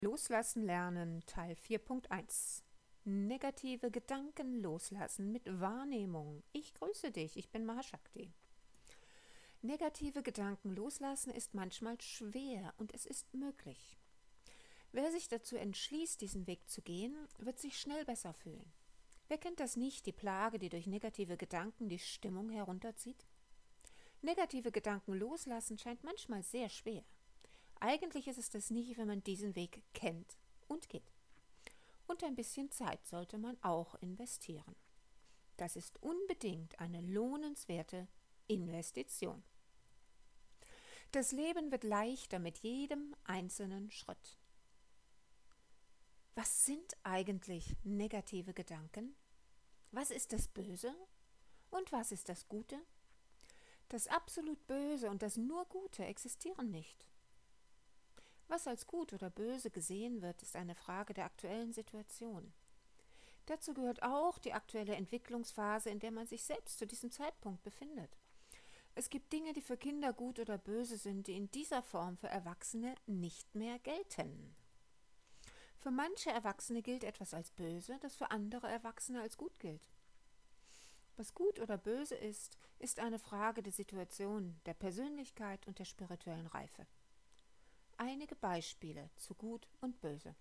Loslassen lernen, Teil 4.1. Negative Gedanken loslassen mit Wahrnehmung. Ich grüße dich, ich bin Mahashakti. Negative Gedanken loslassen ist manchmal schwer und es ist möglich. Wer sich dazu entschließt, diesen Weg zu gehen, wird sich schnell besser fühlen. Wer kennt das nicht, die Plage, die durch negative Gedanken die Stimmung herunterzieht? Negative Gedanken loslassen scheint manchmal sehr schwer. Eigentlich ist es das nicht, wenn man diesen Weg kennt und geht. Und ein bisschen Zeit sollte man auch investieren. Das ist unbedingt eine lohnenswerte Investition. Das Leben wird leichter mit jedem einzelnen Schritt. Was sind eigentlich negative Gedanken? Was ist das Böse und was ist das Gute? Das absolut Böse und das nur Gute existieren nicht. Was als gut oder böse gesehen wird, ist eine Frage der aktuellen Situation. Dazu gehört auch die aktuelle Entwicklungsphase, in der man sich selbst zu diesem Zeitpunkt befindet. Es gibt Dinge, die für Kinder gut oder böse sind, die in dieser Form für Erwachsene nicht mehr gelten. Für manche Erwachsene gilt etwas als böse, das für andere Erwachsene als gut gilt. Was gut oder böse ist, ist eine Frage der Situation, der Persönlichkeit und der spirituellen Reife. Einige Beispiele zu Gut und Böse.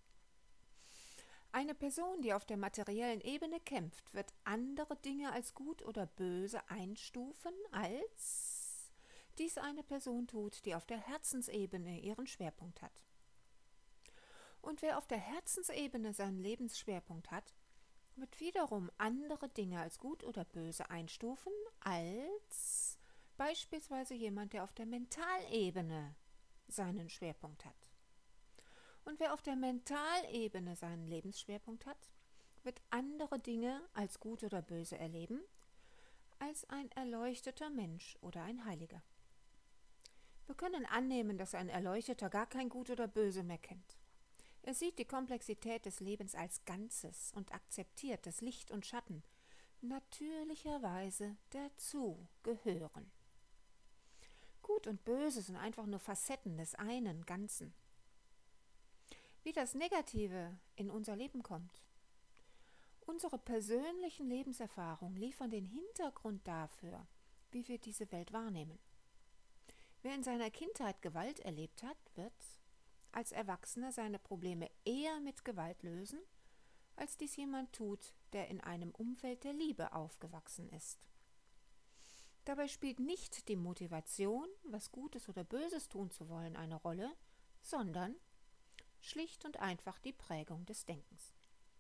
Eine Person, die auf der materiellen Ebene kämpft, wird andere Dinge als gut oder böse einstufen, als dies eine Person tut, die auf der Herzensebene ihren Schwerpunkt hat. Und wer auf der Herzensebene seinen Lebensschwerpunkt hat, wird wiederum andere Dinge als gut oder böse einstufen, als beispielsweise jemand, der auf der Mentalebene seinen Schwerpunkt hat. Und wer auf der Mentalebene seinen Lebensschwerpunkt hat, wird andere Dinge als gut oder böse erleben, als ein erleuchteter Mensch oder ein Heiliger. Wir können annehmen, dass ein Erleuchteter gar kein Gut oder Böse mehr kennt. Er sieht die Komplexität des Lebens als Ganzes und akzeptiert, dass Licht und Schatten natürlicherweise dazu gehören. Gut und Böse sind einfach nur Facetten des einen Ganzen. Wie das Negative in unser Leben kommt. Unsere persönlichen Lebenserfahrungen liefern den Hintergrund dafür, wie wir diese Welt wahrnehmen. Wer in seiner Kindheit Gewalt erlebt hat, wird als Erwachsener seine Probleme eher mit Gewalt lösen, als dies jemand tut, der in einem Umfeld der Liebe aufgewachsen ist. Dabei spielt nicht die Motivation, was Gutes oder Böses tun zu wollen, eine Rolle, sondern schlicht und einfach die Prägung des Denkens.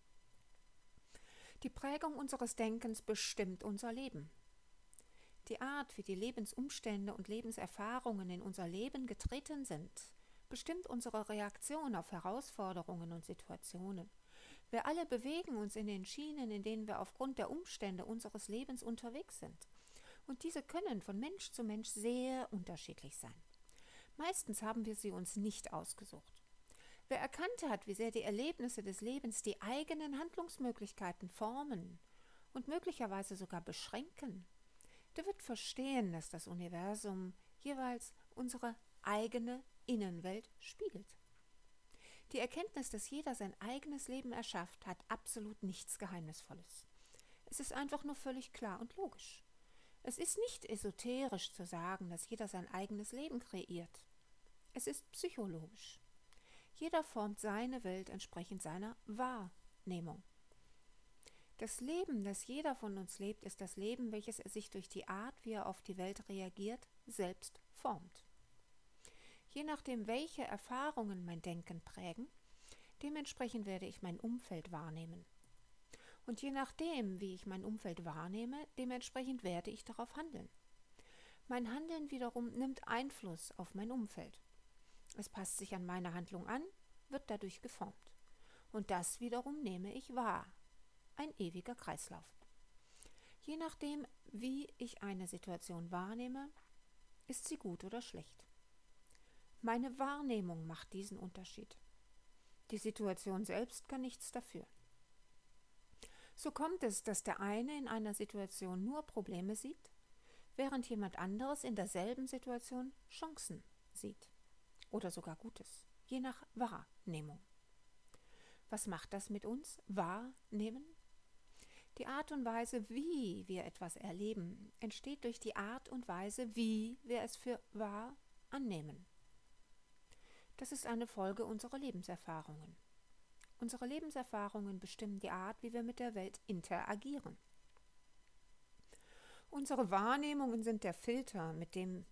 Die Prägung unseres Denkens bestimmt unser Leben. Die Art, wie die Lebensumstände und Lebenserfahrungen in unser Leben getreten sind, bestimmt unsere Reaktion auf Herausforderungen und Situationen. Wir alle bewegen uns in den Schienen, in denen wir aufgrund der Umstände unseres Lebens unterwegs sind. Und diese können von Mensch zu Mensch sehr unterschiedlich sein. Meistens haben wir sie uns nicht ausgesucht. Wer erkannt hat, wie sehr die Erlebnisse des Lebens die eigenen Handlungsmöglichkeiten formen und möglicherweise sogar beschränken, der wird verstehen, dass das Universum jeweils unsere eigene Innenwelt spiegelt. Die Erkenntnis, dass jeder sein eigenes Leben erschafft, hat absolut nichts Geheimnisvolles. Es ist einfach nur völlig klar und logisch. Es ist nicht esoterisch zu sagen, dass jeder sein eigenes Leben kreiert. Es ist psychologisch. Jeder formt seine Welt entsprechend seiner Wahrnehmung. Das Leben, das jeder von uns lebt, ist das Leben, welches er sich durch die Art, wie er auf die Welt reagiert, selbst formt. Je nachdem, welche Erfahrungen mein Denken prägen, dementsprechend werde ich mein Umfeld wahrnehmen. Und je nachdem, wie ich mein Umfeld wahrnehme, dementsprechend werde ich darauf handeln. Mein Handeln wiederum nimmt Einfluss auf mein Umfeld. Es passt sich an meine Handlung an, wird dadurch geformt. Und das wiederum nehme ich wahr. Ein ewiger Kreislauf. Je nachdem, wie ich eine Situation wahrnehme, ist sie gut oder schlecht. Meine Wahrnehmung macht diesen Unterschied. Die Situation selbst kann nichts dafür. So kommt es, dass der eine in einer Situation nur Probleme sieht, während jemand anderes in derselben Situation Chancen sieht. Oder sogar Gutes. je nach Wahrnehmung. Was macht das mit uns? Wahrnehmen? Die Art und Weise, wie wir etwas erleben, entsteht durch die Art und Weise, wie wir es für wahr annehmen. Das ist eine Folge unserer Lebenserfahrungen. Unsere Lebenserfahrungen bestimmen die Art, wie wir mit der Welt interagieren. Unsere Wahrnehmungen sind der Filter, mit dem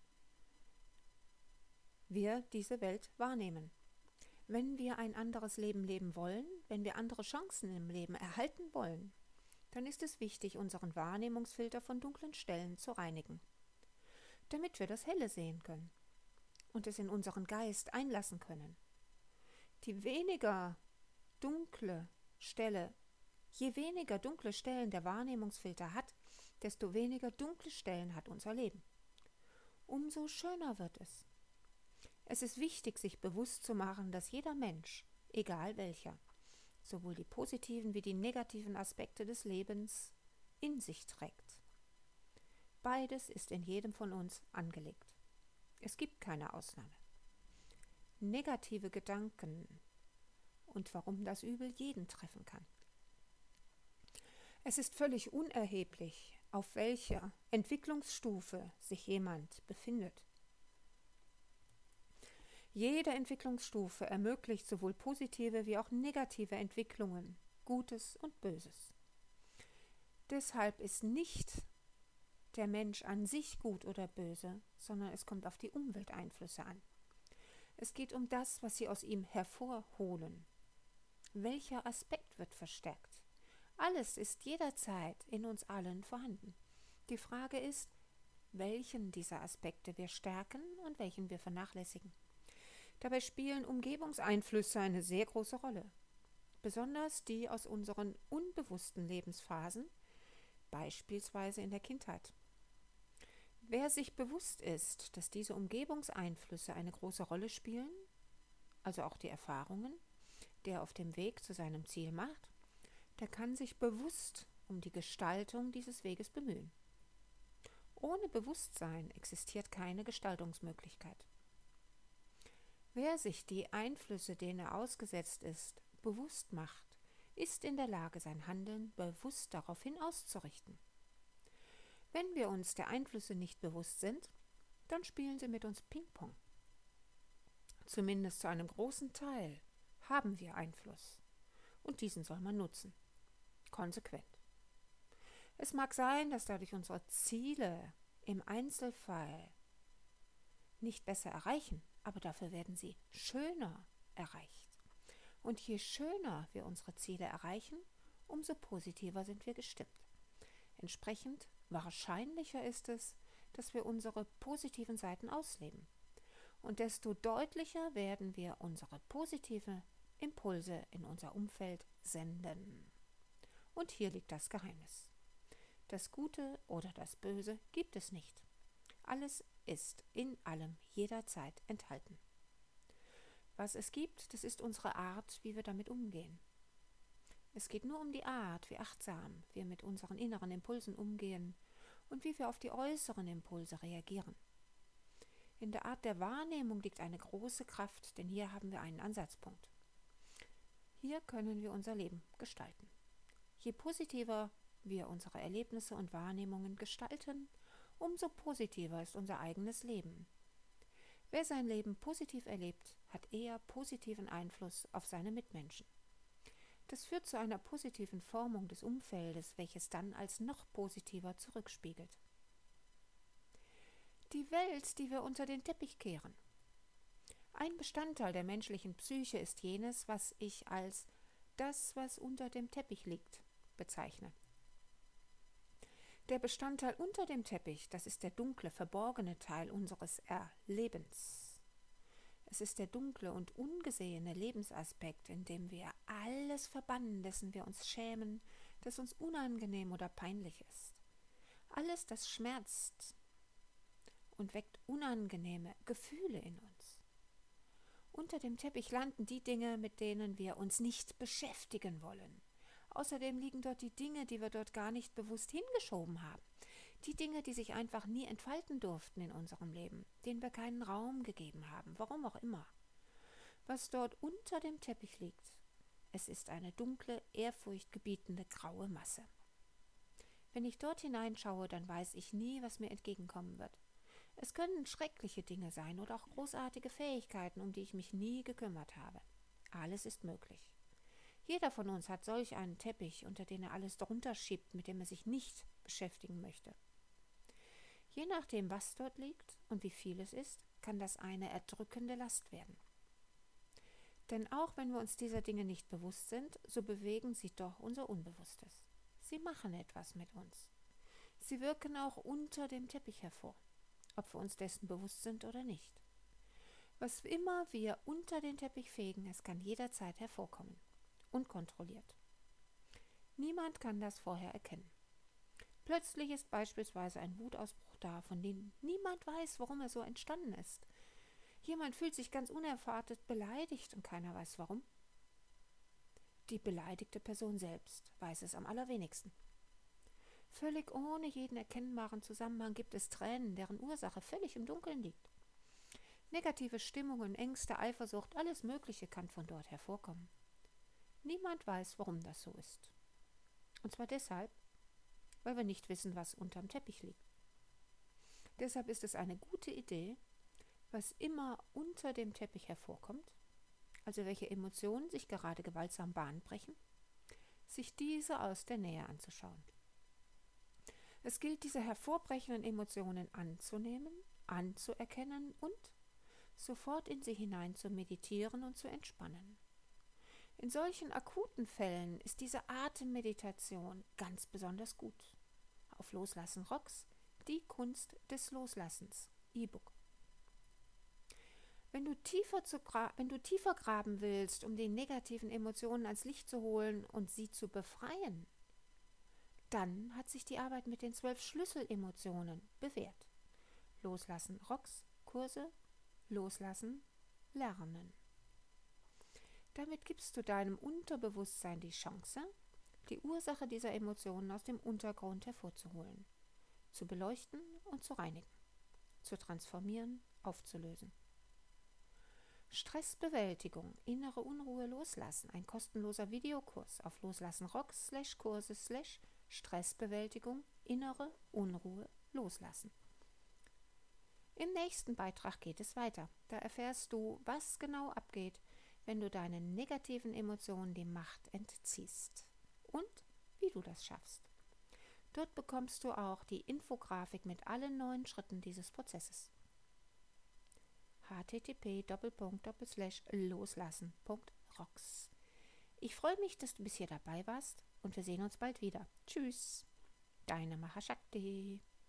wir diese Welt wahrnehmen. Wenn wir ein anderes Leben leben wollen, wenn wir andere Chancen im Leben erhalten wollen, dann ist es wichtig, unseren Wahrnehmungsfilter von dunklen Stellen zu reinigen, damit wir das Helle sehen können und es in unseren Geist einlassen können. Je weniger dunkle Stellen der Wahrnehmungsfilter hat, desto weniger dunkle Stellen hat unser Leben. Umso schöner wird es. Es ist wichtig, sich bewusst zu machen, dass jeder Mensch, egal welcher, sowohl die positiven wie die negativen Aspekte des Lebens in sich trägt. Beides ist in jedem von uns angelegt. Es gibt keine Ausnahme. Negative Gedanken und warum das Übel jeden treffen kann. Es ist völlig unerheblich, auf welcher Entwicklungsstufe sich jemand befindet. Jede Entwicklungsstufe ermöglicht sowohl positive wie auch negative Entwicklungen, Gutes und Böses. Deshalb ist nicht der Mensch an sich gut oder böse, sondern es kommt auf die Umwelteinflüsse an. Es geht um das, was sie aus ihm hervorholen. Welcher Aspekt wird verstärkt? Alles ist jederzeit in uns allen vorhanden. Die Frage ist, welchen dieser Aspekte wir stärken und welchen wir vernachlässigen. Dabei spielen Umgebungseinflüsse eine sehr große Rolle, besonders die aus unseren unbewussten Lebensphasen, beispielsweise in der Kindheit. Wer sich bewusst ist, dass diese Umgebungseinflüsse eine große Rolle spielen, also auch die Erfahrungen, die er auf dem Weg zu seinem Ziel macht, der kann sich bewusst um die Gestaltung dieses Weges bemühen. Ohne Bewusstsein existiert keine Gestaltungsmöglichkeit. Wer sich die Einflüsse, denen er ausgesetzt ist, bewusst macht, ist in der Lage, sein Handeln bewusst daraufhin auszurichten. Wenn wir uns der Einflüsse nicht bewusst sind, dann spielen sie mit uns Ping-Pong. Zumindest zu einem großen Teil haben wir Einfluss und diesen soll man nutzen. Konsequent. Es mag sein, dass dadurch unsere Ziele im Einzelfall nicht besser erreichen, aber dafür werden sie schöner erreicht. Und je schöner wir unsere Ziele erreichen, umso positiver sind wir gestimmt. Entsprechend wahrscheinlicher ist es, dass wir unsere positiven Seiten ausleben. Und desto deutlicher werden wir unsere positiven Impulse in unser Umfeld senden. Und hier liegt das Geheimnis. Das Gute oder das Böse gibt es nicht. Alles ist in allem jederzeit enthalten. Was es gibt, das ist unsere Art, wie wir damit umgehen. Es geht nur um die Art, wie achtsam wir mit unseren inneren Impulsen umgehen und wie wir auf die äußeren Impulse reagieren. In der Art der Wahrnehmung liegt eine große Kraft, denn hier haben wir einen Ansatzpunkt. Hier können wir unser Leben gestalten. Je positiver wir unsere Erlebnisse und Wahrnehmungen gestalten, umso positiver ist unser eigenes Leben. Wer sein Leben positiv erlebt, hat eher positiven Einfluss auf seine Mitmenschen. Das führt zu einer positiven Formung des Umfeldes, welches dann als noch positiver zurückspiegelt. Die Welt, die wir unter den Teppich kehren. Ein Bestandteil der menschlichen Psyche ist jenes, was ich als das, was unter dem Teppich liegt, bezeichne. Der Bestandteil unter dem Teppich, das ist der dunkle, verborgene Teil unseres Erlebens. Es ist der dunkle und ungesehene Lebensaspekt, in dem wir alles verbannen, dessen wir uns schämen, das uns unangenehm oder peinlich ist. Alles, das schmerzt und weckt unangenehme Gefühle in uns. Unter dem Teppich landen die Dinge, mit denen wir uns nicht beschäftigen wollen. Außerdem liegen dort die Dinge, die wir dort gar nicht bewusst hingeschoben haben. Die Dinge, die sich einfach nie entfalten durften in unserem Leben, denen wir keinen Raum gegeben haben, warum auch immer. was dort unter dem Teppich liegt. Es ist eine dunkle, ehrfurchtgebietende graue Masse. Wenn ich dort hineinschaue, dann weiß ich nie, was mir entgegenkommen wird. Es können schreckliche Dinge sein oder auch großartige Fähigkeiten, um die ich mich nie gekümmert habe. Alles ist möglich. Jeder von uns hat solch einen Teppich, unter den er alles drunter schiebt, mit dem er sich nicht beschäftigen möchte. Je nachdem, was dort liegt und wie viel es ist, kann das eine erdrückende Last werden. Denn auch wenn wir uns dieser Dinge nicht bewusst sind, so bewegen sie doch unser Unbewusstes. Sie machen etwas mit uns. Sie wirken auch unter dem Teppich hervor, ob wir uns dessen bewusst sind oder nicht. Was immer wir unter den Teppich fegen, es kann jederzeit hervorkommen, unkontrolliert. Niemand kann das vorher erkennen. Plötzlich ist beispielsweise ein Wutausbruch da, von dem niemand weiß, warum er so entstanden ist. Jemand fühlt sich ganz unerwartet beleidigt und keiner weiß warum. Die beleidigte Person selbst weiß es am allerwenigsten. Völlig ohne jeden erkennbaren Zusammenhang gibt es Tränen, deren Ursache völlig im Dunkeln liegt. Negative Stimmungen, Ängste, Eifersucht, alles Mögliche kann von dort hervorkommen. Niemand weiß, warum das so ist. Und zwar deshalb, weil wir nicht wissen, was unterm Teppich liegt. Deshalb ist es eine gute Idee, was immer unter dem Teppich hervorkommt, also welche Emotionen sich gerade gewaltsam Bahn brechen, sich diese aus der Nähe anzuschauen. Es gilt, diese hervorbrechenden Emotionen anzunehmen, anzuerkennen und sofort in sie hinein zu meditieren und zu entspannen. In solchen akuten Fällen ist diese Atemmeditation ganz besonders gut. Auf Loslassen Rocks, die Kunst des Loslassens, E-Book. Wenn du tiefer graben willst, um die negativen Emotionen ans Licht zu holen und sie zu befreien, dann hat sich die Arbeit mit den 12 Schlüsselemotionen bewährt. Loslassen Rocks, Kurse, Loslassen, Lernen. Damit gibst du deinem Unterbewusstsein die Chance, die Ursache dieser Emotionen aus dem Untergrund hervorzuholen, zu beleuchten und zu reinigen, zu transformieren, aufzulösen. Stressbewältigung, innere Unruhe loslassen, ein kostenloser Videokurs auf loslassenrocks/Kurse/Stressbewältigung, innere Unruhe loslassen. Im nächsten Beitrag geht es weiter. Da erfährst du, was genau abgeht, wenn du deinen negativen Emotionen die Macht entziehst und wie du das schaffst. Dort bekommst du auch die Infografik mit allen 9 Schritten dieses Prozesses. http://loslassen.rocks. Ich freue mich, dass du bis hier dabei warst und wir sehen uns bald wieder. Tschüss, deine Mahashakti.